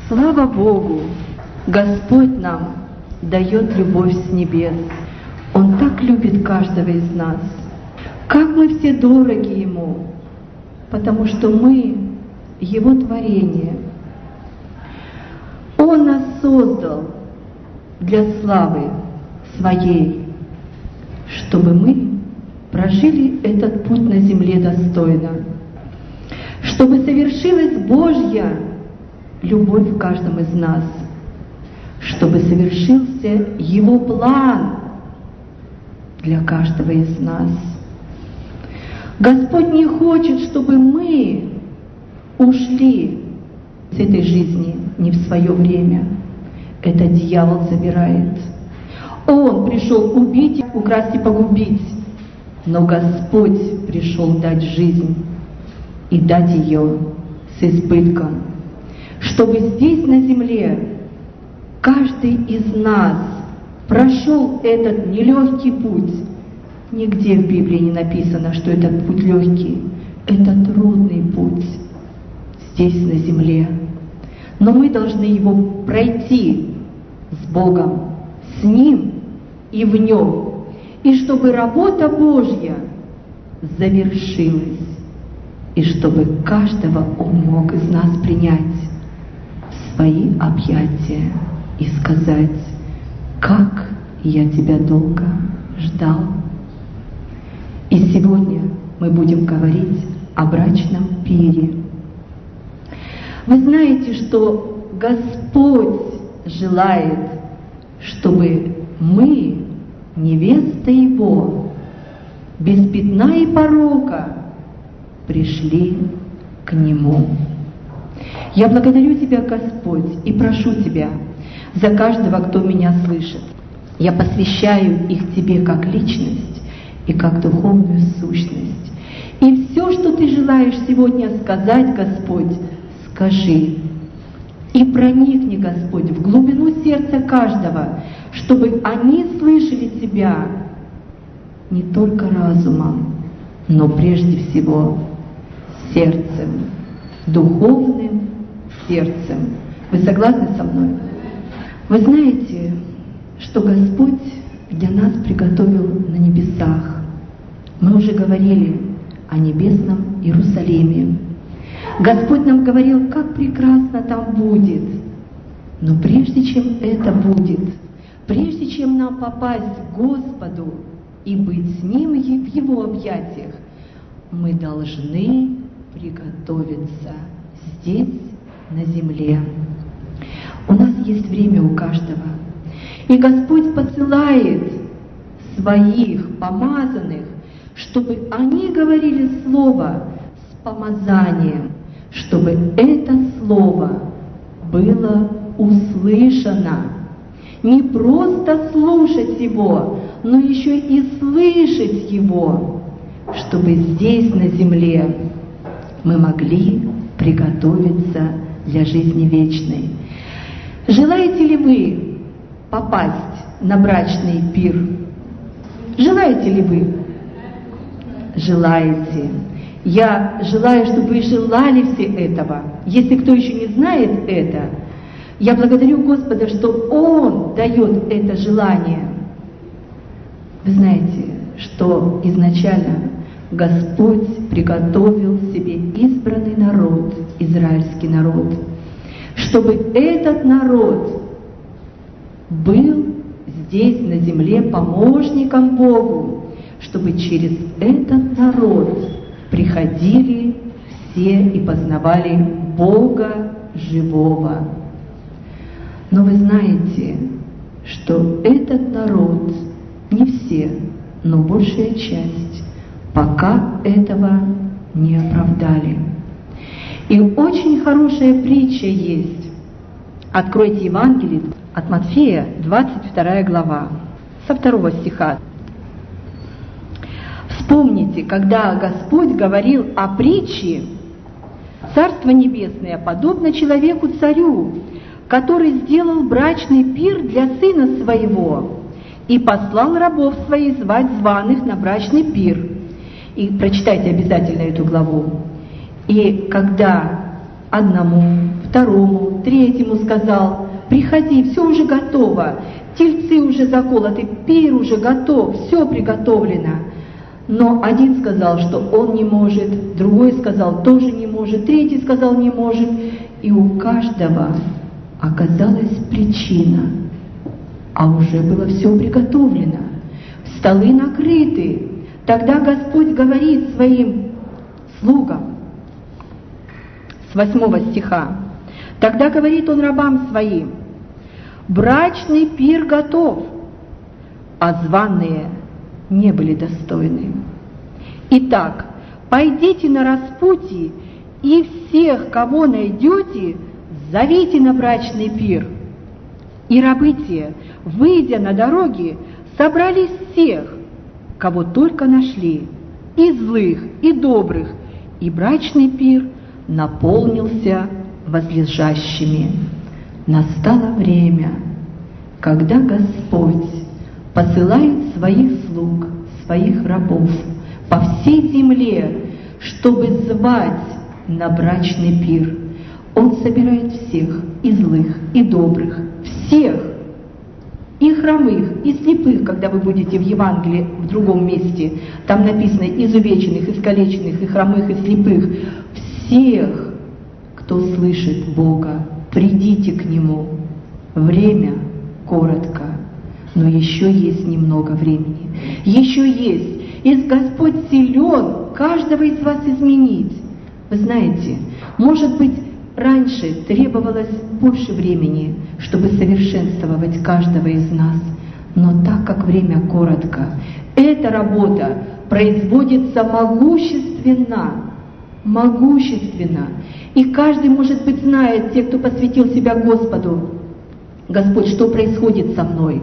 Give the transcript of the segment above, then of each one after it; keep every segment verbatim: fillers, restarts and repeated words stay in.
Слава Богу! Господь нам дает любовь с небес. Он так любит каждого из нас. Как мы все дороги Ему, потому что мы Его творение. Он нас создал для славы Своей, чтобы мы прожили этот путь на земле достойно, чтобы совершилась Божья любовь в каждом из нас, чтобы совершился Его план для каждого из нас. Господь не хочет, чтобы мы ушли с этой жизни не в свое время. Это дьявол забирает. Он пришел убить, украсть и погубить, но Господь пришел дать жизнь и дать ее с избытком, чтобы здесь на земле каждый из нас прошел этот нелегкий путь. Нигде в Библии не написано, что этот путь легкий. Это трудный путь здесь на земле. Но мы должны его пройти с Богом, с Ним и в Нем. И чтобы работа Божья завершилась. И чтобы каждого Он мог из нас принять в свои объятия и сказать: «Как я тебя долго ждал». И сегодня мы будем говорить о брачном пире. Вы знаете, что Господь желает, чтобы мы, невеста Его, без пятна и порока, пришли к Нему. Я благодарю Тебя, Господь, и прошу Тебя за каждого, кто меня слышит. Я посвящаю их Тебе как личность и как духовную сущность. И все, что Ты желаешь сегодня сказать, Господь, скажи. И проникни, Господь, в глубину сердца каждого, чтобы они слышали Тебя не только разумом, но прежде всего сердцем, духовным сердцем. Вы согласны со мной? Вы знаете, что Господь для нас приготовил на небесах. Мы уже говорили о небесном Иерусалиме. Господь нам говорил, как прекрасно там будет. Но прежде чем это будет, прежде чем нам попасть к Господу и быть с Ним в Его объятиях, мы должны приготовиться здесь, на земле. У нас есть время у каждого. И Господь посылает своих помазанных, чтобы они говорили Слово с помазанием, чтобы это Слово было услышано. Не просто слушать его, но еще и слышать его, чтобы здесь, на земле, мы могли приготовиться для жизни вечной. Желаете ли вы попасть на брачный пир? Желаете ли вы? Желаете. Я желаю, чтобы вы желали все этого. Если кто еще не знает это, я благодарю Господа, что Он дает это желание. Вы знаете, что изначально Господь приготовил себе избранный народ, израильский народ, чтобы этот народ был здесь на земле помощником Богу, чтобы через этот народ приходили все и познавали Бога живого. Но вы знаете, что этот народ, не все, но большая часть, пока этого не оправдали. И очень хорошая притча есть. Откройте Евангелие от Матфея, двадцать вторая глава, со второго стиха. Вспомните, когда Господь говорил о притче: «Царство Небесное подобно человеку-царю, который сделал брачный пир для сына своего и послал рабов своих звать званых на брачный пир». И прочитайте обязательно эту главу. «И когда одному, второму, третьему сказал: приходи, все уже готово, тельцы уже заколоты, пир уже готов, все приготовлено. Но один сказал, что он не может, другой сказал, тоже не может, третий сказал, не может. И у каждого оказалась причина, а уже было все приготовлено, столы накрыты. Тогда Господь говорит своим слугам, с восьмого стиха, тогда говорит Он рабам своим: брачный пир готов, а званые не были достойны. Итак, пойдите на распутье, и всех, кого найдете, зовите на брачный пир. И рабы те, выйдя на дороги, собрались всех, кого только нашли, и злых, и добрых, и брачный пир наполнился возлежащими. Настало время, когда Господь посылает своих слуг, своих рабов по всей земле, чтобы звать на брачный пир. Он собирает всех, и злых, и добрых, всех, и хромых, и слепых, когда вы будете в Евангелии в другом месте, там написано изувеченных, искалеченных, и хромых, и слепых, всех, кто слышит Бога, придите к Нему. Время коротко, но еще есть немного времени. Еще есть. И Господь силен каждого из вас изменить. Вы знаете, может быть, раньше требовалось больше времени, чтобы совершенствовать каждого из нас. Но так как время коротко, эта работа производится могущественно. Могущественно. И каждый, может быть, знает, те, кто посвятил себя Господу: Господь, что происходит со мной?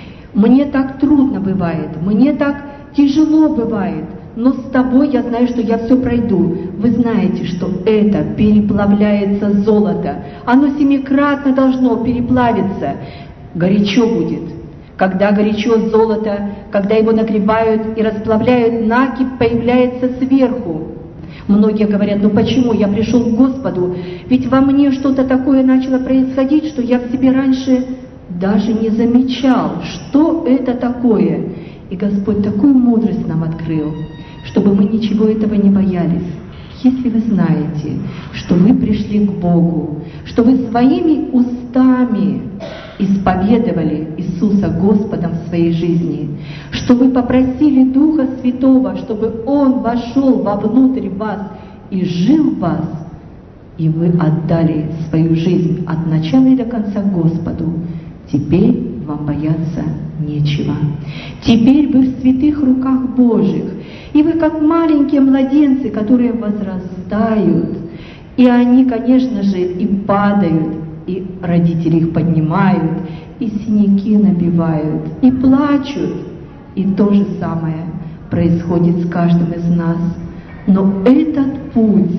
Мне так трудно бывает, мне так тяжело бывает, но с тобой я знаю, что я все пройду. Вы знаете, что это переплавляется золото. Оно семикратно должно переплавиться. Горячо будет. Когда горячо золото, когда его нагревают и расплавляют, накипь появляется сверху. Многие говорят: ну почему я пришел к Господу? Ведь во мне что-то такое начало происходить, что я в себе раньше даже не замечал, что это такое. И Господь такую мудрость нам открыл, чтобы мы ничего этого не боялись. Если вы знаете, что вы пришли к Богу, что вы своими устами исповедовали Иисуса Господом в своей жизни, что вы попросили Духа Святого, чтобы Он вошел вовнутрь вас и жил в вас, и вы отдали свою жизнь от начала и до конца Господу, теперь вам бояться нечего. Теперь вы в святых руках Божьих, и вы как маленькие младенцы, которые возрастают, и они, конечно же, и падают, и родители их поднимают, и синяки набивают, и плачут. И то же самое происходит с каждым из нас. Но этот путь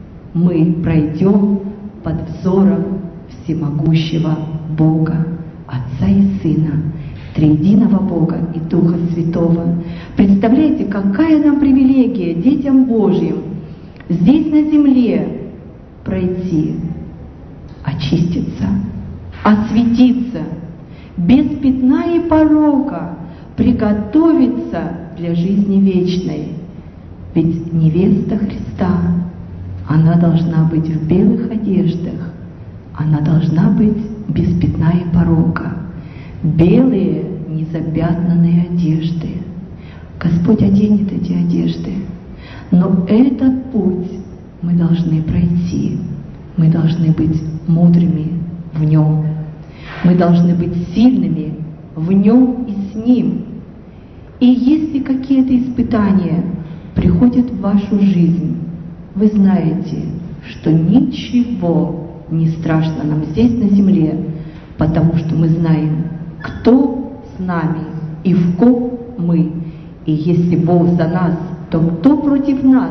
мы пройдем под взором всемогущего Бога, Отца и Сына, Триединого Бога и Духа Святого. Представляете, какая нам привилегия, детям Божьим, здесь на земле пройти, очиститься, осветиться, без пятна и порока, приготовиться для жизни вечной. Ведь невеста Христа, она должна быть в белых одеждах, она должна быть без пятна и порока. Белые, незапятнанные одежды. Господь оденет эти одежды. Но этот путь мы должны пройти. Мы должны быть мудрыми в Нем. Мы должны быть сильными в Нем и с Ним. И если какие-то испытания приходят в вашу жизнь, вы знаете, что ничего не страшно нам здесь на земле, потому что мы знаем, кто с нами и в ком мы. И если Бог за нас, то кто против нас?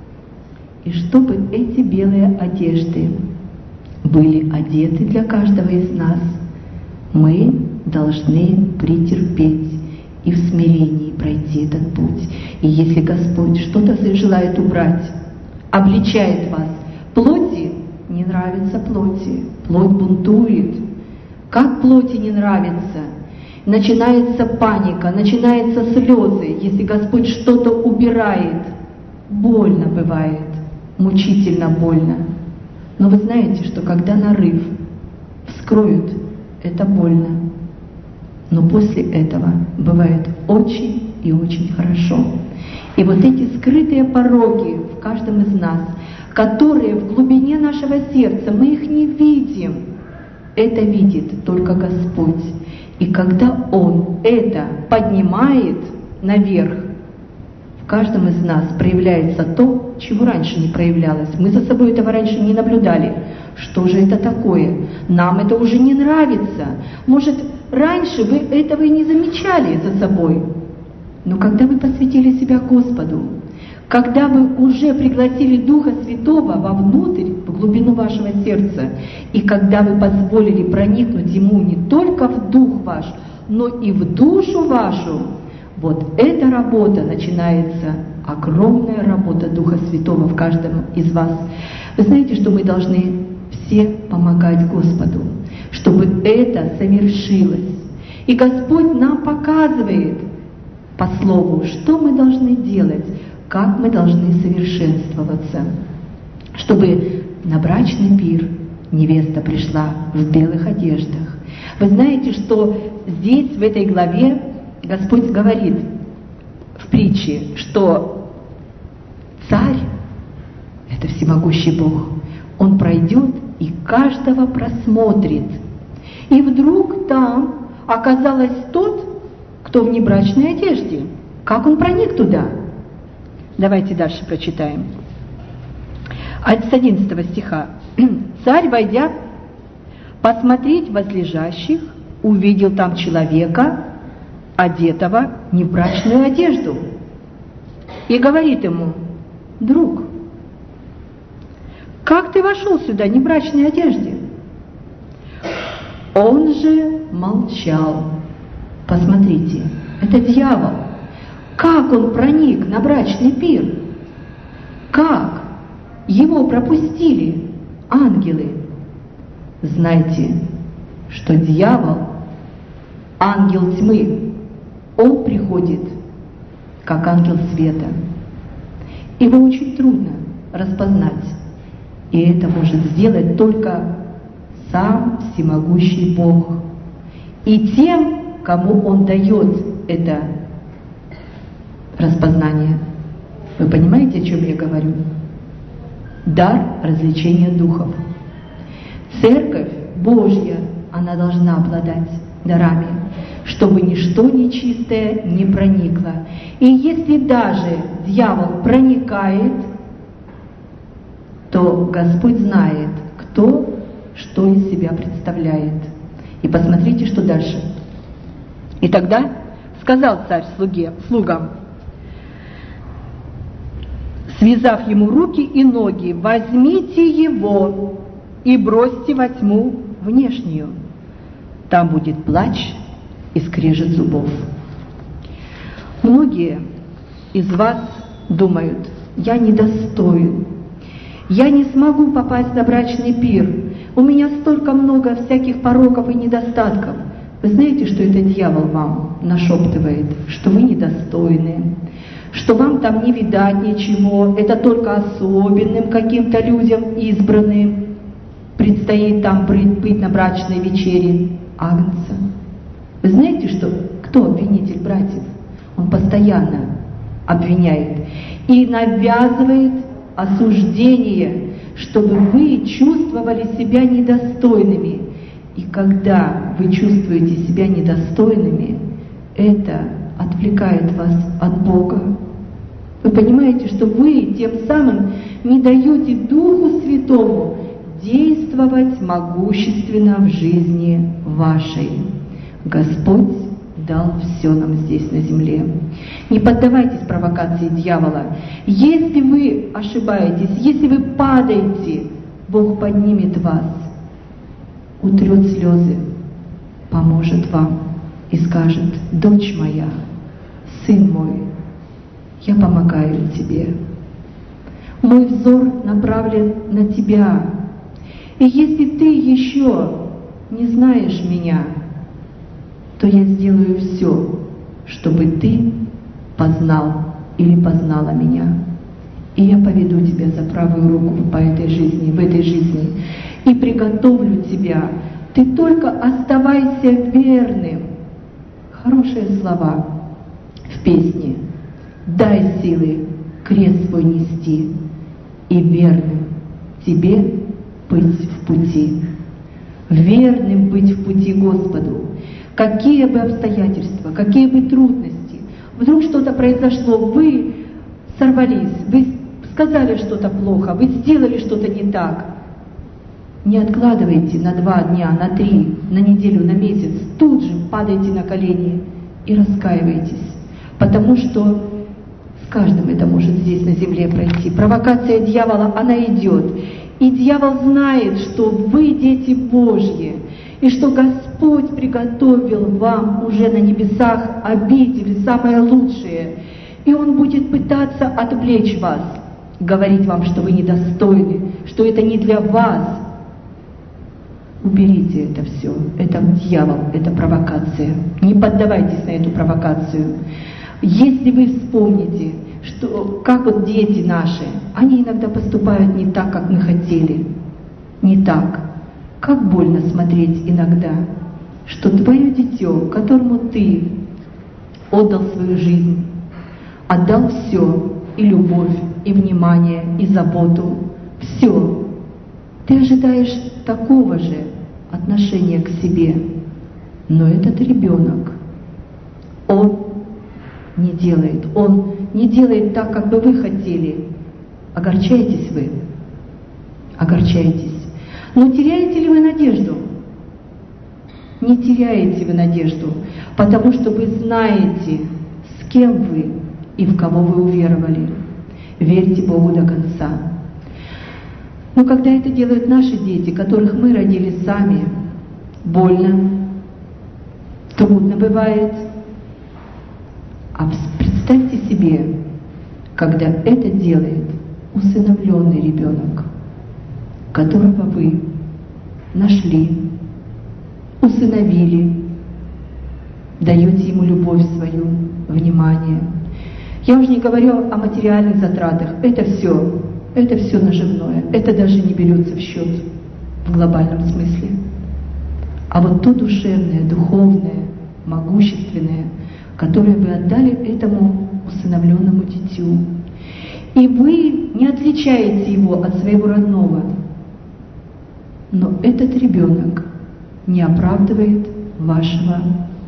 И чтобы эти белые одежды были одеты для каждого из нас, мы должны претерпеть и в смирении пройти этот путь. И если Господь что-то желает убрать, обличает вас, плоти не нравится плоти. Плоть бунтует. Как плоти не нравится? Начинается паника, начинаются слезы, если Господь что-то убирает. Больно бывает, мучительно больно. Но вы знаете, что когда нарыв вскроют, это больно. Но после этого бывает очень и очень хорошо. И вот эти скрытые пороки в каждом из нас, которые в глубине нашего сердца, мы их не видим, это видит только Господь. И когда Он это поднимает наверх, в каждом из нас проявляется то, чего раньше не проявлялось. Мы за собой этого раньше не наблюдали. Что же это такое? Нам это уже не нравится. Может, раньше вы этого и не замечали за собой. Но когда вы посвятили себя Господу, когда вы уже пригласили Духа Святого вовнутрь, в глубину вашего сердца, и когда вы позволили проникнуть Ему не только в дух ваш, но и в душу вашу, вот эта работа начинается, огромная работа Духа Святого в каждом из вас. Вы знаете, что мы должны все помогать Господу, чтобы это совершилось. И Господь нам показывает по Слову, что мы должны делать, как мы должны совершенствоваться, чтобы на брачный пир невеста пришла в белых одеждах. Вы знаете, что здесь, в этой главе, Господь говорит в притче, что царь — это всемогущий Бог. Он пройдет и каждого просмотрит. И вдруг там оказалось тот, кто в небрачной одежде. Как он проник туда? Давайте дальше прочитаем. С одиннадцатого стиха. «Царь, войдя посмотреть возлежащих, увидел там человека, одетого не в брачную одежду, и говорит ему: друг, как ты вошел сюда не в брачной одежде?» Он же молчал. Посмотрите, это дьявол. Как он проник на брачный пир? Как? Его пропустили ангелы. Знайте, что дьявол, ангел тьмы, он приходит как ангел света. Его очень трудно распознать. И это может сделать только сам всемогущий Бог. И тем, кому Он дает это распознание. Вы понимаете, о чем я говорю? Дар развлечения духов. Церковь Божья, она должна обладать дарами, чтобы ничто нечистое не проникло. И если даже дьявол проникает, то Господь знает, кто что из себя представляет. И посмотрите, что дальше. «И тогда сказал царь слуге, слугам, связав ему руки и ноги: возьмите его и бросьте во тьму внешнюю. Там будет плач и скрежет зубов». Многие из вас думают: я недостоин, я не смогу попасть на брачный пир, у меня столько много всяких пороков и недостатков. Вы знаете, что это дьявол вам нашептывает, что вы недостойны, что вам там не видать ничего, это только особенным каким-то людям избранным предстоит там быть на брачной вечере Агнца. Вы знаете, что кто обвинитель братьев? Он постоянно обвиняет и навязывает осуждение, чтобы вы чувствовали себя недостойными. И когда вы чувствуете себя недостойными, это отвлекает вас от Бога. Вы понимаете, что вы тем самым не даете Духу Святому действовать могущественно в жизни вашей. Господь дал все нам здесь на земле. Не поддавайтесь провокации дьявола. Если вы ошибаетесь, если вы падаете, Бог поднимет вас, утрет слезы, поможет вам и скажет: дочь моя, сын мой, я помогаю тебе. Мой взор направлен на тебя. И если ты еще не знаешь меня, то я сделаю все, чтобы ты познал или познала меня. И я поведу тебя за правую руку по этой жизни, в этой жизни, и приготовлю тебя. Ты только оставайся верным. Хорошие слова в песне. Дай силы крест свой нести, и верным тебе быть в пути. Верным быть в пути Господу. Какие бы обстоятельства, какие бы трудности, вдруг что-то произошло, вы сорвались, вы сказали что-то плохо, вы сделали что-то не так. Не откладывайте на два дня, на три, на неделю, на месяц. Тут же падайте на колени и раскаивайтесь. Потому что с каждым это может здесь на земле пройти. Провокация дьявола, она идет. И дьявол знает, что вы дети Божьи, и что Господь приготовил вам уже на небесах обители самое лучшее. И Он будет пытаться отвлечь вас, говорить вам, что вы недостойны, что это не для вас. Уберите это все. Это дьявол, это провокация. Не поддавайтесь на эту провокацию. Если вы вспомните, что как вот дети наши, они иногда поступают не так, как мы хотели. Не так. Как больно смотреть иногда, что твое дитё, которому ты отдал свою жизнь, отдал все, и любовь, и внимание, и заботу, все. Ты ожидаешь такого же отношения к себе, но этот ребенок, он не делает, он не делает так, как бы вы хотели. Огорчаетесь вы? Огорчаетесь. Но теряете ли вы надежду? Не теряете вы надежду, потому что вы знаете, с кем вы и в кого вы уверовали. Верьте Богу до конца. Но когда это делают наши дети, которых мы родили сами, больно, трудно бывает. А представьте себе, когда это делает усыновленный ребенок, которого вы нашли, усыновили, даете ему любовь свою, внимание. Я уже не говорю о материальных затратах. Это все, это все наживное. Это даже не берется в счет в глобальном смысле. А вот то душевное, духовное, могущественное, которое вы отдали этому усыновленному дитю. И вы не отличаете его от своего родного. Но этот ребенок не оправдывает вашего,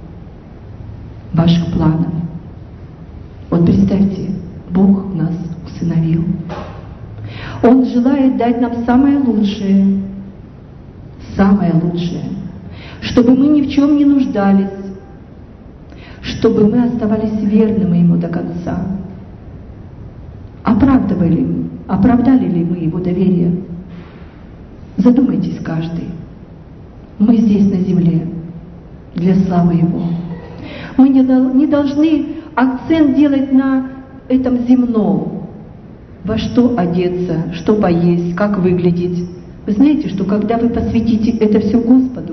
ваших планов. Вот представьте, Бог нас усыновил. Он желает дать нам самое лучшее, самое лучшее, чтобы мы ни в чем не нуждались, чтобы мы оставались верными Ему до конца. Оправдывали, оправдали ли мы Его доверие? Задумайтесь каждый. Мы здесь на земле для славы Его. Мы не, не должны акцент делать на этом земном. Во что одеться, что поесть, как выглядеть. Вы знаете, что когда вы посвятите это все Господу,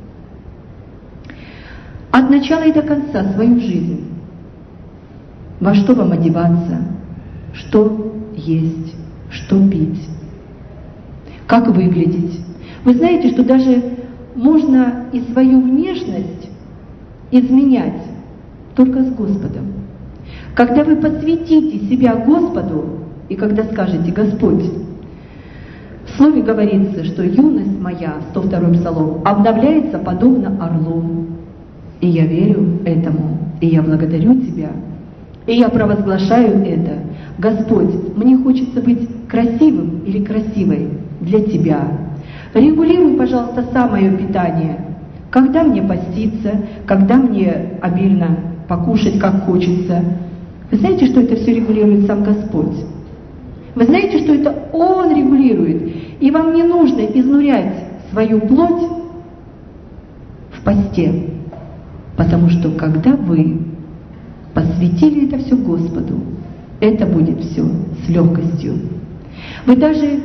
от начала и до конца свою жизнь, во что вам одеваться, что есть, что пить, как выглядеть. Вы знаете, что даже можно и свою внешность изменять только с Господом. Когда вы посвятите себя Господу, и когда скажете: Господь, в Слове говорится, что юность моя, сто второй Псалом, обновляется подобно орлу. И я верю этому, и я благодарю Тебя, и я провозглашаю это. Господь, мне хочется быть красивым или красивой для Тебя. Регулируй, пожалуйста, сам мое питание. Когда мне поститься, когда мне обильно покушать, как хочется. Вы знаете, что это все регулирует сам Господь? Вы знаете, что это Он регулирует, и вам не нужно изнурять свою плоть в посте, потому что когда вы посвятили это все Господу, это будет все с легкостью. Вы даже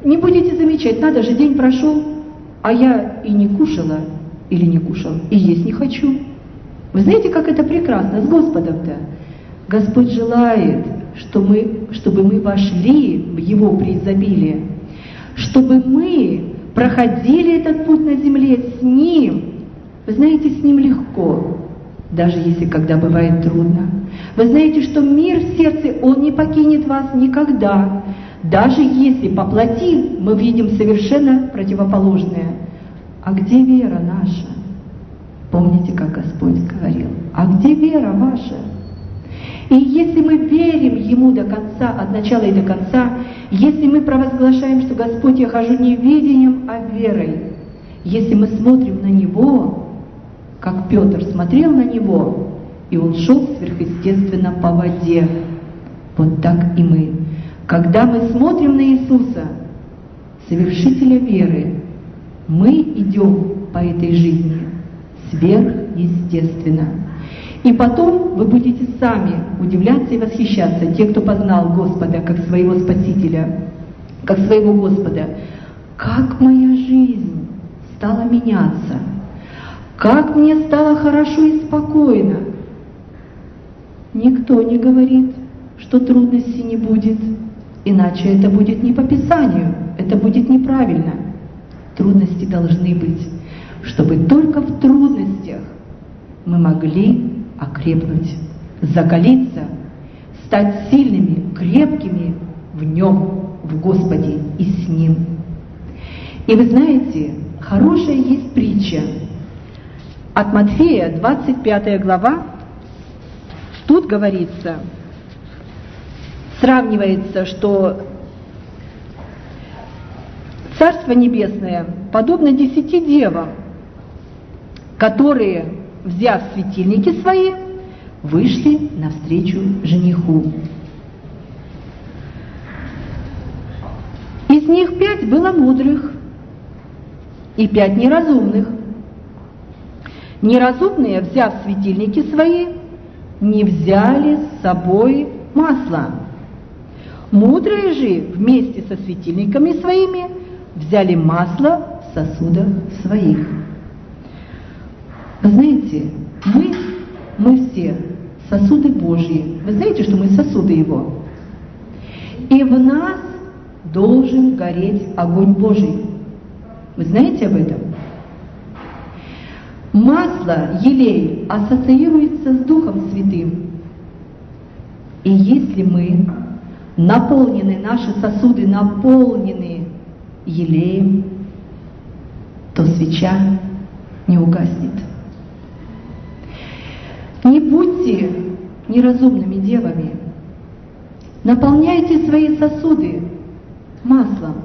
не будете замечать, надо же, день прошел, а я и не кушала, или не кушал, и есть не хочу. Вы знаете, как это прекрасно с Господом-то? Господь желает, что мы, чтобы мы вошли в Его преизобилие, чтобы мы проходили этот путь на земле с Ним. Вы знаете, с Ним легко, даже если когда бывает трудно. Вы знаете, что мир в сердце, Он не покинет вас никогда. Даже если по плоти мы видим совершенно противоположное. А где вера наша? Помните, как Господь говорил? А где вера ваша? И если мы верим Ему до конца, от начала и до конца, если мы провозглашаем, что Господь, я хожу не видением, а верой, если мы смотрим на Него, как Петр смотрел на Него, и он шел сверхъестественно по воде, вот так и мы. Когда мы смотрим на Иисуса, совершителя веры, мы идем по этой жизни сверхъестественно. И потом вы будете сами удивляться и восхищаться, те, кто познал Господа как своего Спасителя, как своего Господа. Как моя жизнь стала меняться, как мне стало хорошо и спокойно. Никто не говорит, что трудностей не будет, иначе это будет не по Писанию, это будет неправильно. Трудности должны быть, чтобы только в трудностях мы могли окрепнуть, закалиться, стать сильными, крепкими в Нем, в Господе и с Ним. И вы знаете, хорошая есть притча от Матфея, двадцать пятая глава. Тут говорится, сравнивается, что Царство Небесное подобно десяти девам, которые, взяв светильники свои, вышли навстречу жениху. Из них пять было мудрых и пять неразумных. Неразумные, взяв светильники свои, не взяли с собой масла. Мудрые же вместе со светильниками своими взяли масло в сосудах своих. Вы знаете, мы, мы все сосуды Божьи. Вы знаете, что мы сосуды Его? И в нас должен гореть огонь Божий. Вы знаете об этом? Масло, елей ассоциируется с Духом Святым. И если мы наполнены, наши сосуды наполнены елеем, то свеча не угаснет. Не будьте неразумными девами. Наполняйте свои сосуды маслом,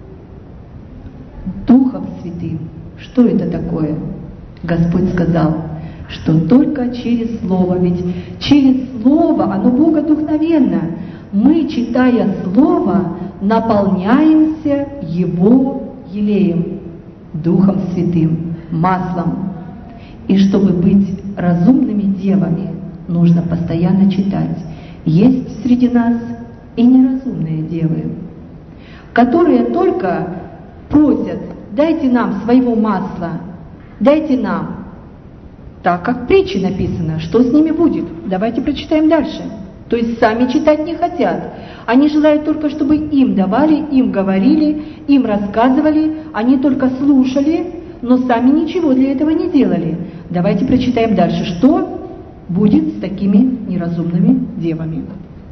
Духом Святым. Что это такое? Господь сказал, что только через Слово, ведь через Слово, оно богодухновенно. Мы, читая Слово, наполняемся Его елеем, Духом Святым, маслом. И чтобы быть разумными девами, нужно постоянно читать. Есть среди нас и неразумные девы, которые только просят, дайте нам своего масла, дайте нам. Так как в притче написано, что с ними будет. Давайте прочитаем дальше. То есть сами читать не хотят. Они желают только, чтобы им давали, им говорили, им рассказывали, они только слушали, но сами ничего для этого не делали. Давайте прочитаем дальше, что будет с такими неразумными девами.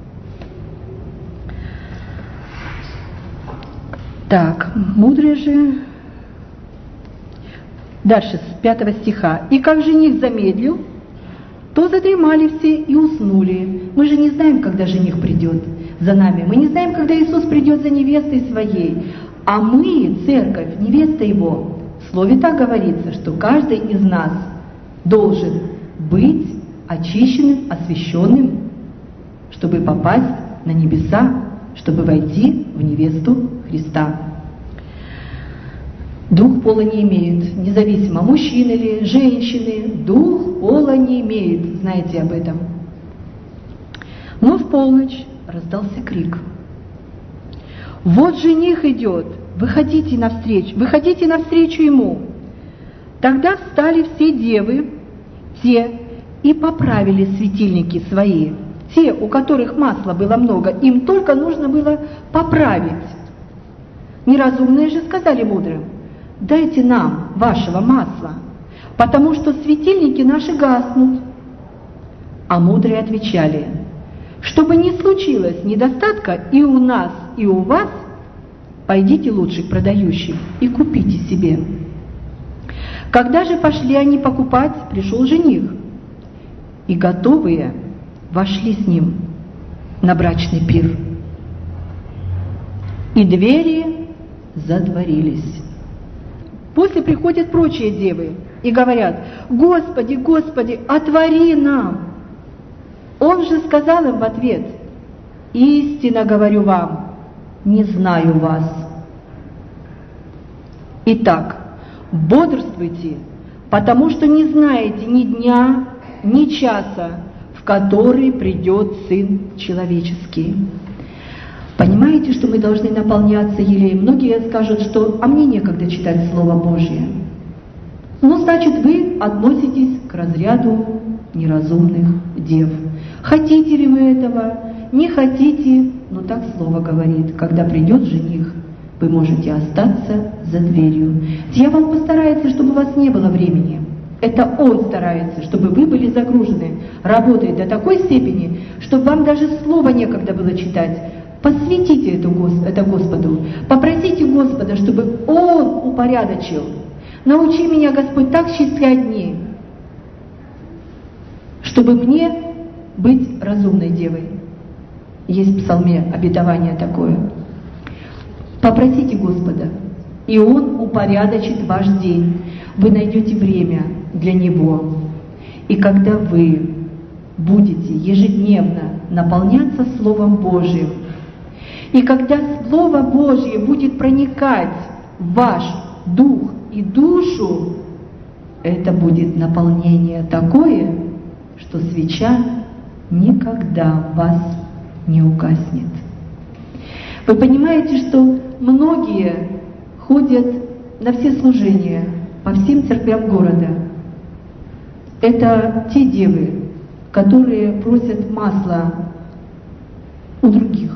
Так, мудрые же... Дальше, с пятого стиха. «И как жених замедлил, то задремали все и уснули». Мы же не знаем, когда жених придет за нами. Мы не знаем, когда Иисус придет за невестой своей. А мы, церковь, невеста Его. В Слове так говорится, что каждый из нас должен быть очищенным, освященным, чтобы попасть на небеса, чтобы войти в невесту Христа. Дух пола не имеет, независимо, мужчины или женщины, дух пола не имеет, знаете об этом. Но в полночь раздался крик. Вот жених идет, выходите навстречу, выходите навстречу ему. Тогда встали все девы, те, и поправили светильники свои. Те, у которых масла было много, им только нужно было поправить. Неразумные же сказали мудрым: дайте нам вашего масла, потому что светильники наши гаснут. А мудрые отвечали: чтобы не случилось недостатка и у нас, и у вас, пойдите лучше к продающим и купите себе. Когда же пошли они покупать, пришел жених, и готовые вошли с ним на брачный пир. И двери затворились. После приходят прочие девы и говорят: Господи, Господи, отвори нам. Он же сказал им в ответ: истинно говорю вам, не знаю вас. Итак, бодрствуйте, потому что не знаете ни дня, ни часа, в который придет Сын Человеческий. Понимаете, что мы должны наполняться елеем? Многие скажут, что «а мне некогда читать Слово Божье». Ну, значит, вы относитесь к разряду неразумных дев. Хотите ли вы этого? Не хотите? Но так Слово говорит: когда придет жених, вы можете остаться за дверью. Дьявол постарается, чтобы у вас не было времени. Это он старается, чтобы вы были загружены, работает до такой степени, чтобы вам даже Слово некогда было читать. Посвятите это, это Господу, попросите Господа, чтобы Он упорядочил. Научи меня, Господь, так счислять дни, чтобы мне быть разумной девой. Есть в Псалме обетование такое. Попросите Господа, и Он упорядочит ваш день. Вы найдете время для Него. И когда вы будете ежедневно наполняться Словом Божьим, и когда Слово Божье будет проникать в ваш дух и душу, это будет наполнение такое, что свеча никогда в вас не угаснет. Вы понимаете, что многие ходят на все служения по всем церквям города. Это те девы, которые просят масла у других.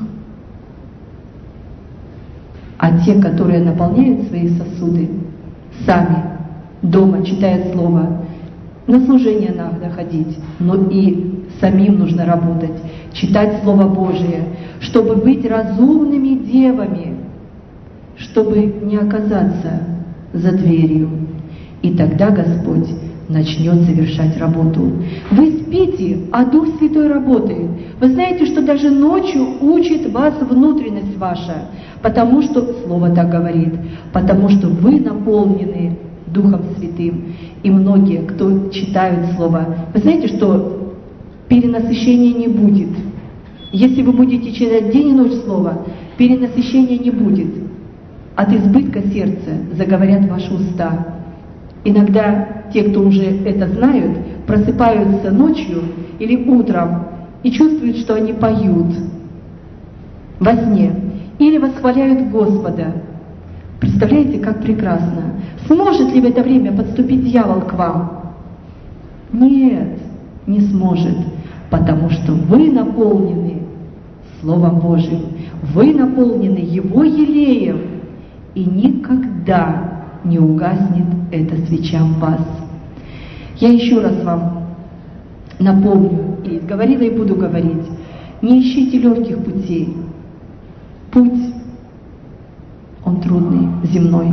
А те, которые наполняют свои сосуды, сами дома читают Слово, на служение надо ходить, но и самим нужно работать, читать Слово Божие, чтобы быть разумными девами, чтобы не оказаться за дверью. И тогда Господь начнет совершать работу. Вы спите, а Дух Святой работает. Вы знаете, что даже ночью учит вас внутренность ваша, потому что, Слово так говорит, потому что вы наполнены Духом Святым. И многие, кто читают Слово, вы знаете, что перенасыщения не будет. Если вы будете читать день и ночь Слово, перенасыщения не будет. От избытка сердца заговорят ваши уста. Иногда те, кто уже это знают, просыпаются ночью или утром и чувствуют, что они поют во сне или восхваляют Господа. Представляете, как прекрасно! Сможет ли в это время подступить дьявол к вам? Нет, не сможет, потому что вы наполнены Словом Божьим, вы наполнены Его елеем, и никогда не угаснет эта свеча в вас. Я еще раз вам напомню, и говорила и буду говорить: не ищите легких путей. Путь, он трудный, земной,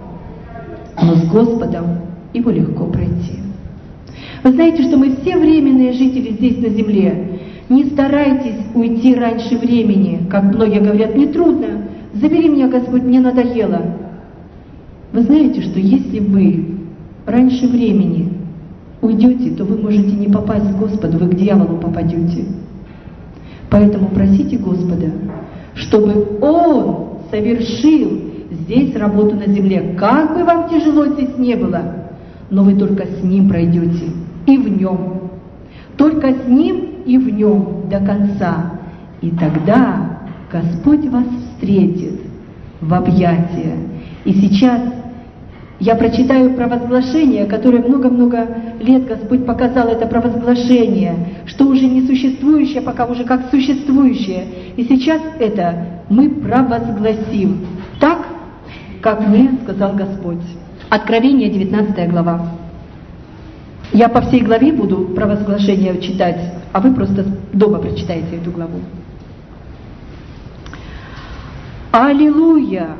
но с Господом его легко пройти. Вы знаете, что мы все временные жители здесь на земле. Не старайтесь уйти раньше времени, как многие говорят: мне трудно, забери меня, Господь, мне надоело. Вы знаете, что если вы раньше времени уйдете, то вы можете не попасть к Господу, вы к дьяволу попадете. Поэтому просите Господа, чтобы Он совершил здесь работу на земле. Как бы вам тяжело здесь не было, но вы только с Ним пройдете и в Нем. Только с Ним и в Нем до конца. И тогда Господь вас встретит в объятия. И сейчас я прочитаю провозглашение, которое много-много лет Господь показал, это провозглашение, что уже не существующее, пока уже как существующее. И сейчас это мы провозгласим так, как мне сказал Господь. Откровение, девятнадцатая глава. Я по всей главе буду провозглашение читать, а вы просто дома прочитаете эту главу. Аллилуйя!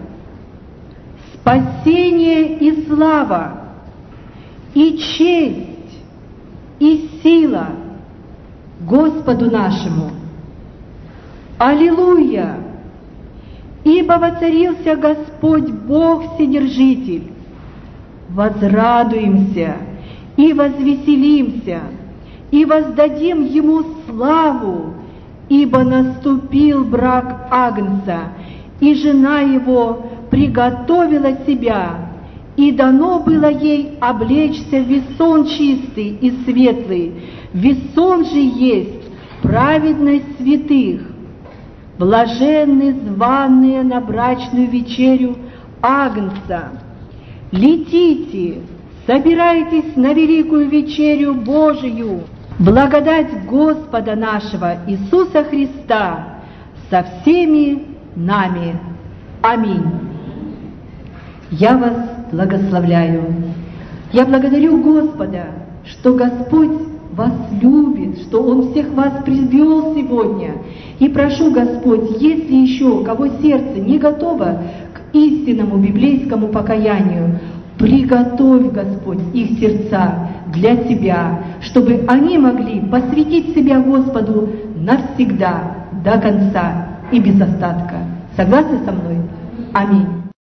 Спасение и слава, и честь, и сила Господу нашему. Аллилуйя! Ибо воцарился Господь Бог Вседержитель. Возрадуемся и возвеселимся, и воздадим Ему славу, ибо наступил брак Агнца, и жена Его приготовила себя, и дано было ей облечься в весон чистый и светлый. Весон же есть праведность святых. Блаженны званые на брачную вечерю Агнца. Летите, собирайтесь на великую вечерю Божию. Благодать Господа нашего Иисуса Христа со всеми нами. Аминь. Я вас благословляю. Я благодарю Господа, что Господь вас любит, что Он всех вас привел сегодня. И прошу, Господь, если еще у кого сердце не готово к истинному библейскому покаянию, приготовь, Господь, их сердца для Тебя, чтобы они могли посвятить себя Господу навсегда, до конца и без остатка. Согласны со мной? Аминь.